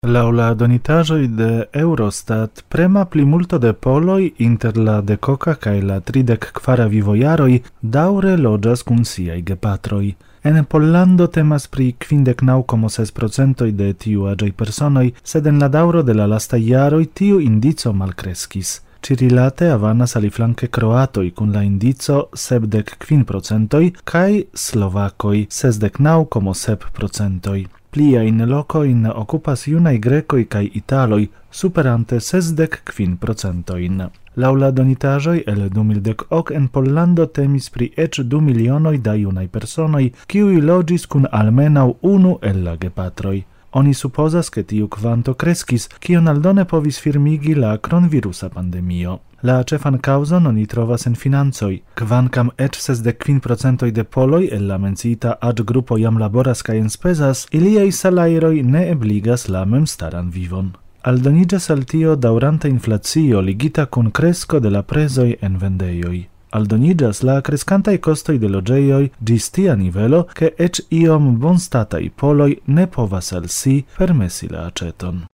Laŭ la donitaĵoj de Eurostat, prema plimulto de poloj inter la 10 kaj la 34 vivojaroj daŭre loĝas kun siaj gepatroj. En Pollando temas pri 59,6% de tiu aĝaj personoj, sed en la daŭro de la lastaj jaroj tiu indico malkreskis. Ĉirilate avanas aliflanke kroatoj kun la indico 75% kaj slovakoj 69,7%. Pliajn lokojn okupas junaj grekoj kaj italoj, superante 65%. Laŭ la donitaĵoj el 2010 en Pollando temis pri eĉ 2 milionoj da junaj personoj, kiuj loĝis kun almenaŭ unu el la gepatroj. Oni supozas, ke tiu kvanto kreskis, kion aldone povis firmigi la kronvirusa pandemio. La ĉefan kaŭzon oni trovas en financoj. Kvankam eĉ 65% de poloj el la menciita aĝgrupo jam laboras kaj enspezas, iliaj salajroj ne ebligas la memstaran vivon. Aldoniĝas al tio daŭranta inflacio ligita kun kresko de la prezoj en vendejoj. Aldoniĝas la kreskantaj kostoj de loĝejoj ĝis tia nivelo, ke eĉ iom bonstataj poloj ne povas al si permesi la aĉeton.